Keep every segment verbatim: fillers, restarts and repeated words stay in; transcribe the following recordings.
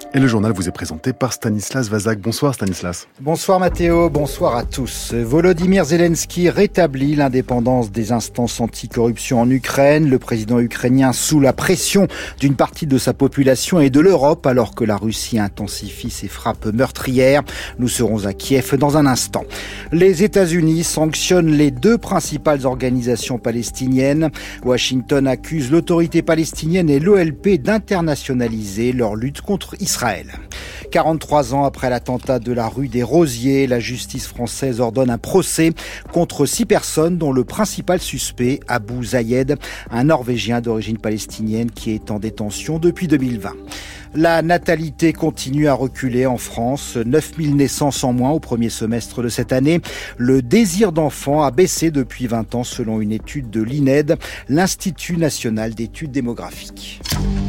Et le journal vous est présenté par Stanislas Vazak. Bonsoir Stanislas. Bonsoir Mathéo, bonsoir à tous. Volodymyr Zelensky rétablit l'indépendance des instances anticorruption en Ukraine. Le président ukrainien sous la pression d'une partie de sa population et de l'Europe alors que la Russie intensifie ses frappes meurtrières. Nous serons à Kiev dans un instant. Les États-Unis sanctionnent les deux principales organisations palestiniennes. Washington accuse l'autorité palestinienne et l'O L P d'internationaliser leur lutte contre Israël. quarante-trois ans après l'attentat de la rue des Rosiers, la justice française ordonne un procès contre six personnes dont le principal suspect, Abou Zayed, un Norvégien d'origine palestinienne qui est en détention depuis deux mille vingt. La natalité continue à reculer en France, neuf mille naissances en moins au premier semestre de cette année. Le désir d'enfant a baissé depuis vingt ans selon une étude de l'I N E D, l'Institut national d'études démographiques.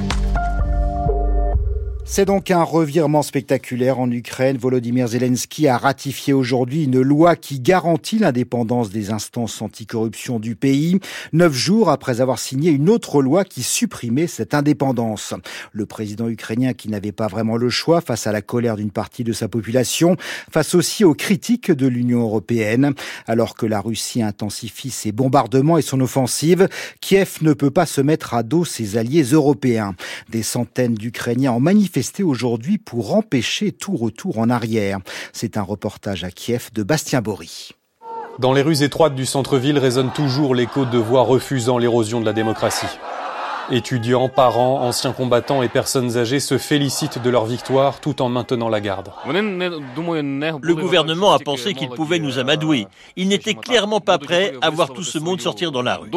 C'est donc un revirement spectaculaire en Ukraine. Volodymyr Zelensky a ratifié aujourd'hui une loi qui garantit l'indépendance des instances anticorruption du pays, neuf jours après avoir signé une autre loi qui supprimait cette indépendance. Le président ukrainien qui n'avait pas vraiment le choix face à la colère d'une partie de sa population, face aussi aux critiques de l'Union européenne. Alors que la Russie intensifie ses bombardements et son offensive, Kiev ne peut pas se mettre à dos ses alliés européens. Des centaines d'Ukrainiens ont manifesté aujourd'hui pour empêcher tout retour en arrière. C'est un reportage à Kiev de Bastien Bory. Dans les rues étroites du centre-ville résonne toujours l'écho de voix refusant l'érosion de la démocratie. Étudiants, parents, anciens combattants et personnes âgées se félicitent de leur victoire tout en maintenant la garde. Le gouvernement a pensé qu'il pouvait nous amadouer. Il n'était clairement pas prêt à voir tout ce monde sortir dans la rue.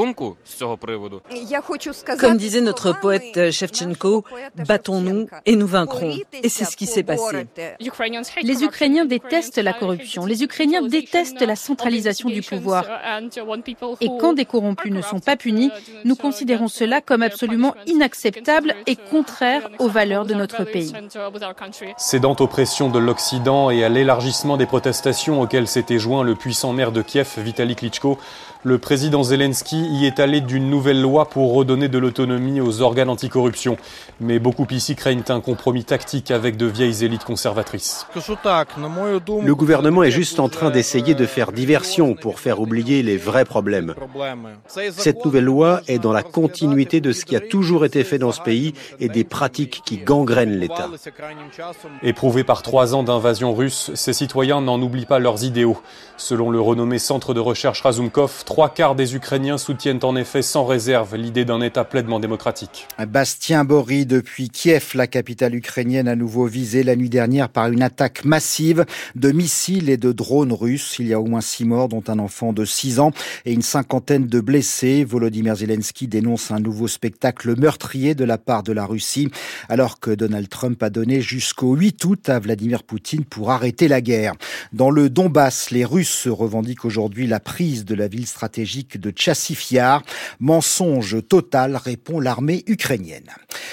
Comme disait notre poète Shevchenko, battons-nous et nous vaincrons. Et c'est ce qui s'est passé. Les Ukrainiens détestent la corruption. Les Ukrainiens détestent la centralisation du pouvoir. Et quand des corrompus ne sont pas punis, nous considérons cela comme absolument inacceptable et contraire aux valeurs de notre pays. Cédant aux pressions de l'Occident et à l'élargissement des protestations auxquelles s'était joint le puissant maire de Kiev, Vitali Klitschko, le président Zelensky y est allé d'une nouvelle loi pour redonner de l'autonomie aux organes anticorruption. Mais beaucoup ici craignent un compromis tactique avec de vieilles élites conservatrices. Le gouvernement est juste en train d'essayer de faire diversion pour faire oublier les vrais problèmes. Cette nouvelle loi est dans la continuité de ce qui a toujours été fait dans ce pays et des pratiques qui gangrènent l'État. Éprouvés par trois ans d'invasion russe, ces citoyens n'en oublient pas leurs idéaux. Selon le renommé centre de recherche Razumkov, trois quarts des Ukrainiens soutiennent en effet sans réserve l'idée d'un État pleinement démocratique. Bastien Bory, depuis Kiev, la capitale ukrainienne à nouveau visée la nuit dernière par une attaque massive de missiles et de drones russes. Il y a au moins six morts, dont un enfant de six ans et une cinquantaine de blessés. Volodymyr Zelensky dénonce un nouveau spectacle meurtrier de la part de la Russie, alors que Donald Trump a donné jusqu'au huit août à Vladimir Poutine pour arrêter la guerre. Dans le Donbass, les Russes se revendiquent aujourd'hui la prise de la ville stratégique de Tchassiv Yar. Mensonge total, répond l'armée ukrainienne.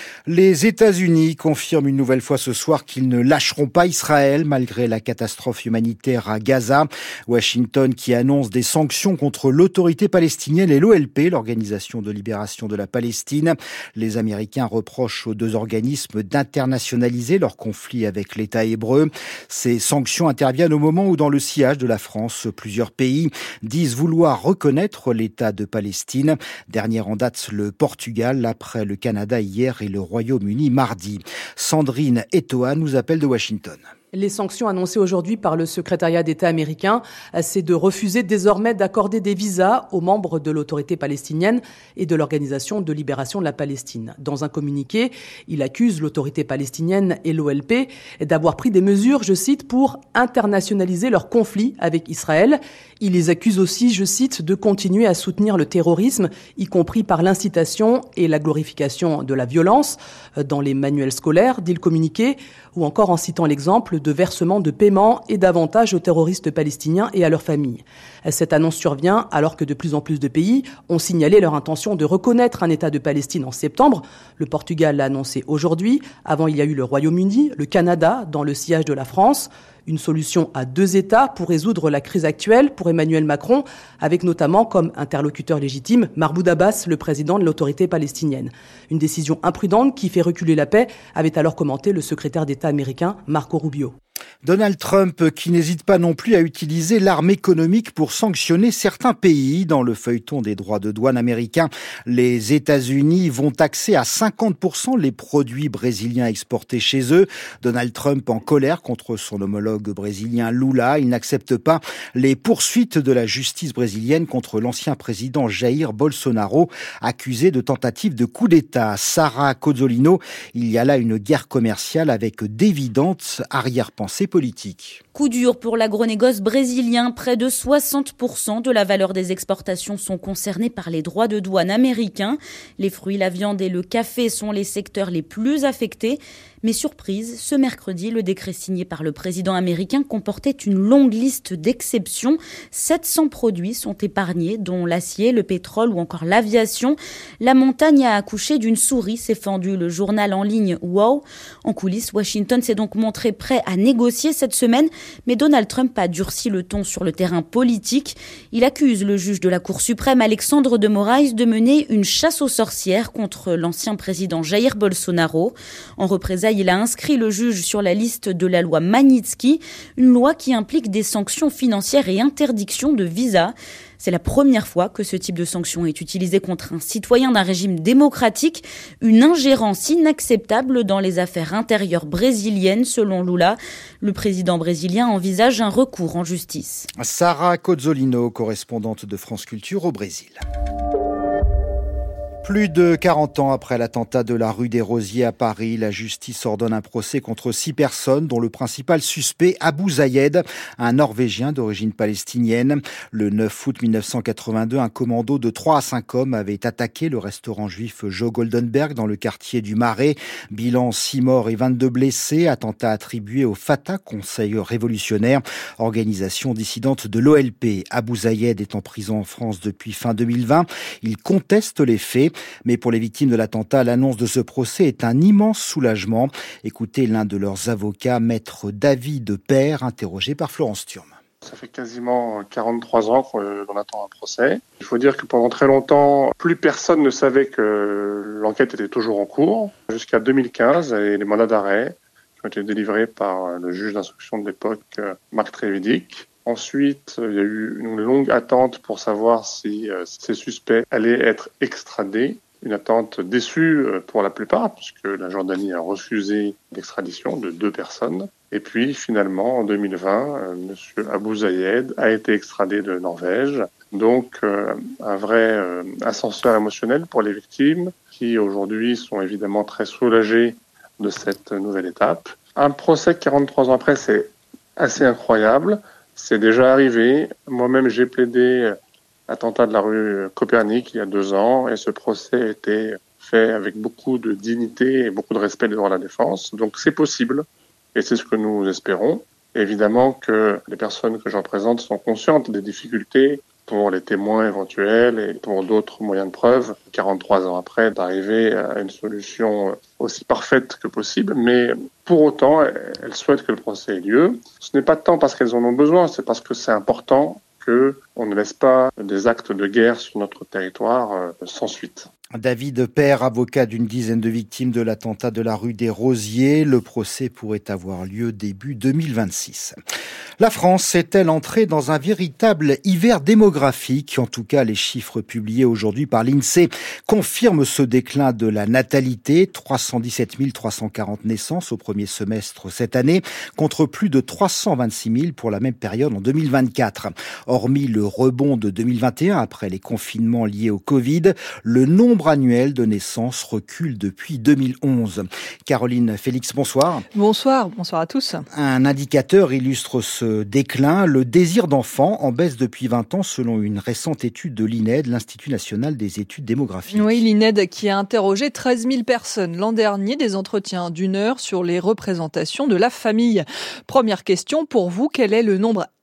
Les États-Unis confirment une nouvelle fois ce soir qu'ils ne lâcheront pas Israël malgré la catastrophe humanitaire à Gaza. Washington qui annonce des sanctions contre l'autorité palestinienne et l'O L P, l'Organisation de libération de la Palestine. Les Américains reprochent aux deux organismes d'internationaliser leur conflit avec l'État hébreu. Ces sanctions interviennent au moment où, dans le sillage de la France, plusieurs pays disent vouloir reconnaître l'État de Palestine. Dernière en date, le Portugal, après le Canada hier et le Royaume-Uni mardi. Sandrine Etoa nous appelle de Washington. Les sanctions annoncées aujourd'hui par le secrétariat d'État américain, c'est de refuser désormais d'accorder des visas aux membres de l'autorité palestinienne et de l'Organisation de libération de la Palestine. Dans un communiqué, il accuse l'autorité palestinienne et l'O L P d'avoir pris des mesures, je cite, pour internationaliser leur conflit avec Israël. Il les accuse aussi, je cite, de continuer à soutenir le terrorisme, y compris par l'incitation et la glorification de la violence dans les manuels scolaires, dit le communiqué, ou encore en citant l'exemple de versement de paiements et d'avantages aux terroristes palestiniens et à leurs familles. Cette annonce survient alors que de plus en plus de pays ont signalé leur intention de reconnaître un État de Palestine en septembre. Le Portugal l'a annoncé aujourd'hui. Avant, il y a eu le Royaume-Uni, le Canada, dans le sillage de la France. Une solution à deux États pour résoudre la crise actuelle pour Emmanuel Macron, avec notamment comme interlocuteur légitime Mahmoud Abbas, le président de l'autorité palestinienne. Une décision imprudente qui fait reculer la paix, avait alors commenté le secrétaire d'État américain Marco Rubio. Donald Trump qui n'hésite pas non plus à utiliser l'arme économique pour sanctionner certains pays. Dans le feuilleton des droits de douane américains, les États-Unis vont taxer à cinquante pour cent les produits brésiliens exportés chez eux. Donald Trump en colère contre son homologue brésilien Lula. Il n'accepte pas les poursuites de la justice brésilienne contre l'ancien président Jair Bolsonaro, accusé de tentative de coup d'État. Sarah Cozzolino, il y a là une guerre commerciale avec d'évidentes arrière-pensées politique. Coup dur pour l'agronégoce brésilien. Près de soixante pour cent de la valeur des exportations sont concernés par les droits de douane américains. Les fruits, la viande et le café sont les secteurs les plus affectés. Mais surprise, ce mercredi, le décret signé par le président américain comportait une longue liste d'exceptions. sept cents produits sont épargnés, dont l'acier, le pétrole ou encore l'aviation. La montagne a accouché d'une souris, s'est fendu le journal en ligne Wow. En coulisses, Washington s'est donc montré prêt à négocier cette semaine, mais Donald Trump a durci le ton sur le terrain politique. Il accuse le juge de la Cour suprême, Alexandre de Moraes, de mener une chasse aux sorcières contre l'ancien président Jair Bolsonaro. En représailles, il a inscrit le juge sur la liste de la loi Magnitsky, une loi qui implique des sanctions financières et interdiction de visa. C'est la première fois que ce type de sanction est utilisé contre un citoyen d'un régime démocratique, une ingérence inacceptable dans les affaires intérieures brésiliennes, selon Lula. Le président brésilien envisage un recours en justice. Sarah Cozzolino, correspondante de France Culture au Brésil. Plus de quarante ans après l'attentat de la rue des Rosiers à Paris, la justice ordonne un procès contre six personnes, dont le principal suspect, Abou Zayed, un Norvégien d'origine palestinienne. Le neuf août mille neuf cent quatre-vingt-deux, un commando de trois à cinq hommes avait attaqué le restaurant juif Joe Goldenberg dans le quartier du Marais. Bilan six morts et vingt-deux blessés. Attentat attribué au Fatah, Conseil révolutionnaire, organisation dissidente de l'O L P. Abou Zayed est en prison en France depuis fin deux mille vingt. Il conteste les faits. Mais pour les victimes de l'attentat, l'annonce de ce procès est un immense soulagement. Écoutez l'un de leurs avocats, maître David Père, interrogé par Florence Thurm. Ça fait quasiment quarante-trois ans qu'on attend un procès. Il faut dire que pendant très longtemps, plus personne ne savait que l'enquête était toujours en cours. Jusqu'à deux mille quinze, et les mandats d'arrêt qui ont été délivrés par le juge d'instruction de l'époque, Marc Trévidic. Ensuite, il y a eu une longue attente pour savoir si euh, ces suspects allaient être extradés. Une attente déçue pour la plupart, puisque la Jordanie a refusé l'extradition de deux personnes. Et puis, finalement, en deux mille vingt, euh, M. Abou Zayed a été extradé de Norvège. Donc, euh, un vrai euh, ascenseur émotionnel pour les victimes, qui aujourd'hui sont évidemment très soulagées de cette nouvelle étape. Un procès quarante-trois ans après, c'est assez incroyable. C'est déjà arrivé. Moi-même, j'ai plaidé l'attentat de la rue Copernic il y a deux ans et ce procès a été fait avec beaucoup de dignité et beaucoup de respect des droits de la défense. Donc c'est possible et c'est ce que nous espérons. Évidemment que les personnes que je représente sont conscientes des difficultés pour les témoins éventuels et pour d'autres moyens de preuve, quarante-trois ans après, d'arriver à une solution aussi parfaite que possible. Mais pour autant, elles souhaitent que le procès ait lieu. Ce n'est pas tant parce qu'elles en ont besoin, c'est parce que c'est important qu'on ne laisse pas des actes de guerre sur notre territoire sans suite. David Père, avocat d'une dizaine de victimes de l'attentat de la rue des Rosiers. Le procès pourrait avoir lieu début deux mille vingt-six. La France est-elle entrée dans un véritable hiver démographique? En tout cas, les chiffres publiés aujourd'hui par l'INSEE confirment ce déclin de la natalité. trois cent dix-sept mille trois cent quarante naissances au premier semestre cette année, contre plus de trois cent vingt-six mille pour la même période en deux mille vingt-quatre. Hormis le rebond de deux mille vingt et un après les confinements liés au Covid, le nombre annuel de naissances recule depuis deux mille onze. Caroline Félix, bonsoir. Bonsoir, bonsoir à tous. Un indicateur illustre ce déclin, le désir d'enfant en baisse depuis vingt ans selon une récente étude de l'I N E D, l'Institut national des études démographiques. Oui, l'I N E D qui a interrogé treize mille personnes l'an dernier, des entretiens d'une heure sur les représentations de la famille. Première question pour vous, quel est le nombre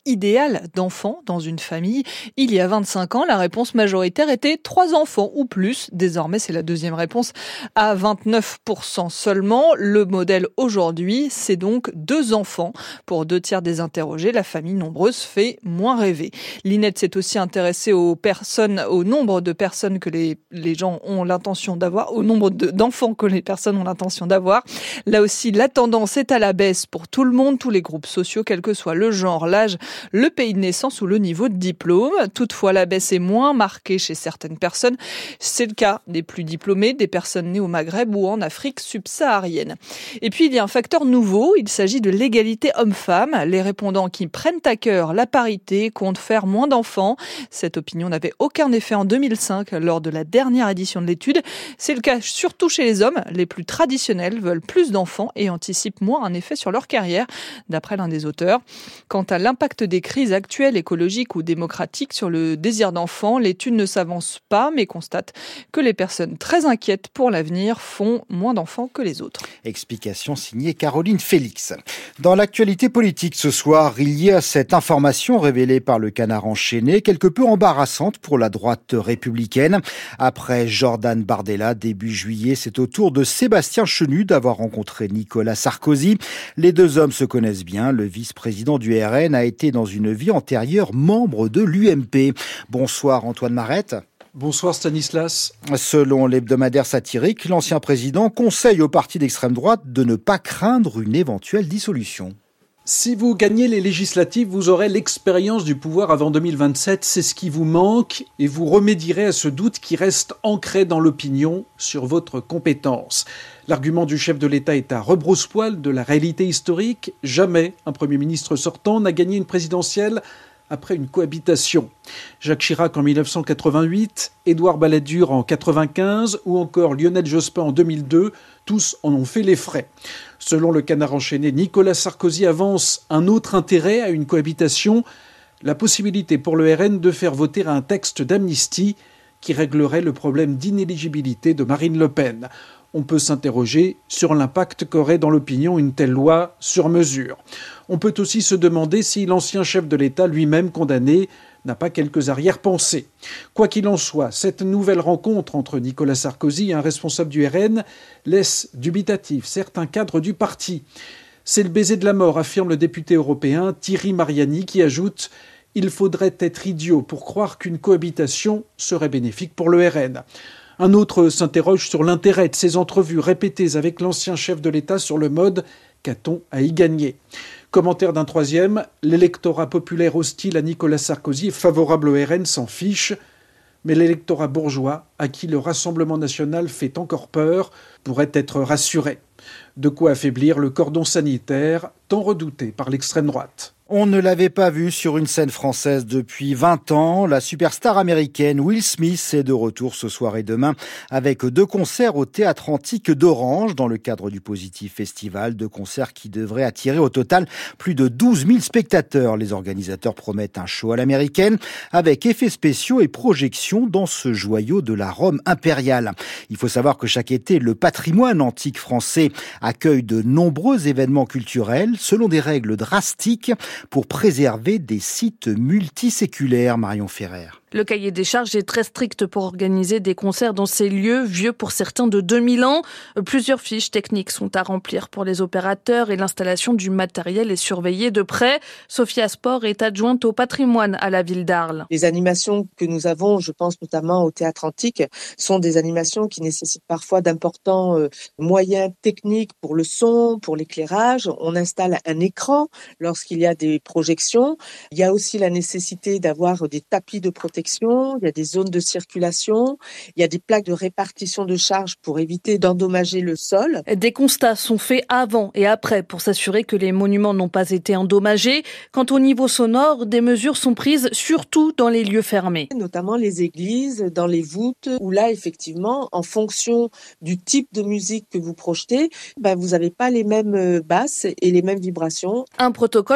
idéal d'enfants dans une famille. Il y a vingt-cinq ans, la réponse majoritaire était trois enfants ou plus. Désormais, c'est la deuxième réponse à vingt-neuf pour cent seulement. Le modèle aujourd'hui, c'est donc deux enfants. Pour deux tiers des interrogés, la famille nombreuse fait moins rêver. L'I N E D s'est aussi intéressée aux personnes, au nombre de personnes que les, les gens ont l'intention d'avoir, au nombre de, d'enfants que les personnes ont l'intention d'avoir. Là aussi, la tendance est à la baisse pour tout le monde, tous les groupes sociaux, quel que soit le genre, l'âge, le pays de naissance ou le niveau de diplôme. Toutefois, la baisse est moins marquée chez certaines personnes. C'est le cas des plus diplômés, des personnes nées au Maghreb ou en Afrique subsaharienne. Et puis, il y a un facteur nouveau, il s'agit de l'égalité homme-femme. Les répondants qui prennent à cœur la parité comptent faire moins d'enfants. Cette opinion n'avait aucun effet en deux mille cinq lors de la dernière édition de l'étude. C'est le cas surtout chez les hommes. Les plus traditionnels veulent plus d'enfants et anticipent moins un effet sur leur carrière, d'après l'un des auteurs. Quant à l'impact des crises actuelles, écologiques ou démocratiques sur le désir d'enfant, l'étude ne s'avance pas, mais constate que les personnes très inquiètes pour l'avenir font moins d'enfants que les autres. Explication signée Caroline Félix. Dans l'actualité politique ce soir, il y a cette information révélée par le Canard enchaîné, quelque peu embarrassante pour la droite républicaine. Après Jordan Bardella, début juillet, c'est au tour de Sébastien Chenu d'avoir rencontré Nicolas Sarkozy. Les deux hommes se connaissent bien. Le vice-président du R N a été dans une vie antérieure membre de l'U M P. Bonsoir Antoine Marette. Bonsoir Stanislas. Selon l'hebdomadaire satirique, l'ancien président conseille au parti d'extrême droite de ne pas craindre une éventuelle dissolution. Si vous gagnez les législatives, vous aurez l'expérience du pouvoir avant deux mille vingt-sept. C'est ce qui vous manque et vous remédierez à ce doute qui reste ancré dans l'opinion sur votre compétence. L'argument du chef de l'État est à rebrousse-poil de la réalité historique. Jamais un Premier ministre sortant n'a gagné une présidentielle après une cohabitation. Jacques Chirac en dix-neuf cent quatre-vingt-huit, Édouard Balladur en quatre-vingt-quinze ou encore Lionel Jospin en deux mille deux, tous en ont fait les frais. Selon le Canard enchaîné, Nicolas Sarkozy avance un autre intérêt à une cohabitation, la possibilité pour le R N de faire voter un texte d'amnistie qui réglerait le problème d'inéligibilité de Marine Le Pen. On peut s'interroger sur l'impact qu'aurait dans l'opinion une telle loi sur mesure. On peut aussi se demander si l'ancien chef de l'État, lui-même condamné, n'a pas quelques arrière-pensées. Quoi qu'il en soit, cette nouvelle rencontre entre Nicolas Sarkozy et un responsable du R N laisse dubitatif certains cadres du parti. C'est le baiser de la mort, affirme le député européen Thierry Mariani, qui ajoute « Il faudrait être idiot pour croire qu'une cohabitation serait bénéfique pour le R N ». Un autre s'interroge sur l'intérêt de ces entrevues répétées avec l'ancien chef de l'État sur le mode « Qu'a-t-on à y gagner ?» Commentaire d'un troisième, l'électorat populaire hostile à Nicolas Sarkozy et favorable au R N s'en fiche, mais l'électorat bourgeois, à qui le Rassemblement national fait encore peur, pourrait être rassuré. De quoi affaiblir le cordon sanitaire tant redouté par l'extrême droite. On ne l'avait pas vu sur une scène française depuis vingt ans. La superstar américaine Will Smith est de retour ce soir et demain avec deux concerts au Théâtre Antique d'Orange dans le cadre du Positif Festival. Deux concerts qui devraient attirer au total plus de douze mille spectateurs. Les organisateurs promettent un show à l'américaine avec effets spéciaux et projections dans ce joyau de la Rome impériale. Il faut savoir que chaque été, le patrimoine antique français accueille de nombreux événements culturels selon des règles drastiques pour préserver des sites multiséculaires, Marion Ferrer. Le cahier des charges est très strict pour organiser des concerts dans ces lieux, vieux pour certains de deux mille ans. Plusieurs fiches techniques sont à remplir pour les opérateurs et l'installation du matériel est surveillée de près. Sophia Sport est adjointe au patrimoine à la ville d'Arles. Les animations que nous avons, je pense notamment au Théâtre Antique, sont des animations qui nécessitent parfois d'importants moyens techniques pour le son, pour l'éclairage. On installe un écran lorsqu'il y a des projections. Il y a aussi la nécessité d'avoir des tapis de protection. Il y a des zones de circulation, il y a des plaques de répartition de charges pour éviter d'endommager le sol. Des constats sont faits avant et après pour s'assurer que les monuments n'ont pas été endommagés. Quant au niveau sonore, des mesures sont prises surtout dans les lieux fermés. Notamment les églises, dans les voûtes, où là, effectivement, en fonction du type de musique que vous projetez, ben, vous n'avez pas les mêmes basses et les mêmes vibrations. Un protocole que nous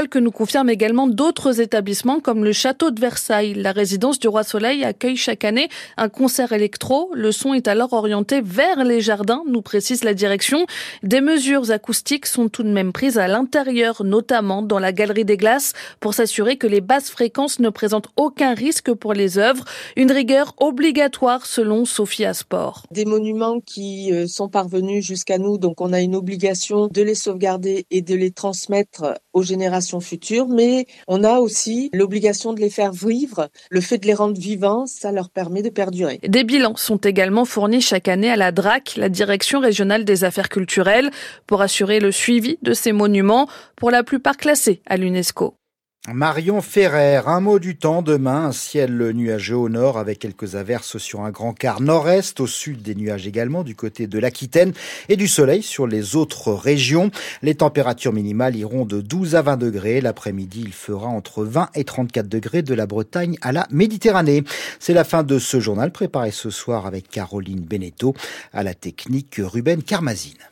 confirment également d'autres établissements comme le château de Versailles. La résidence du Roi Soleil accueille chaque année un concert électro. Le son est alors orienté vers les jardins, nous précise la direction. Des mesures acoustiques sont tout de même prises à l'intérieur, notamment dans la galerie des glaces, pour s'assurer que les basses fréquences ne présentent aucun risque pour les œuvres. Une rigueur obligatoire selon Sophie Asport. Des monuments qui sont parvenus jusqu'à nous, donc on a une obligation de les sauvegarder et de les transmettre aux générations futures, mais on a aussi l'obligation de les faire vivre. Le fait de les rendre vivants, ça leur permet de perdurer. Des bilans sont également fournis chaque année à la D R A C, la Direction régionale des affaires culturelles, pour assurer le suivi de ces monuments, pour la plupart classés à l'UNESCO. Marion Ferrer, un mot du temps demain, un ciel nuageux au nord avec quelques averses sur un grand quart nord-est, au sud des nuages également du côté de l'Aquitaine et du soleil sur les autres régions. Les températures minimales iront de douze à vingt degrés. L'après-midi, il fera entre vingt et trente-quatre degrés de la Bretagne à la Méditerranée. C'est la fin de ce journal préparé ce soir avec Caroline Beneteau, à la technique Ruben Karmazine.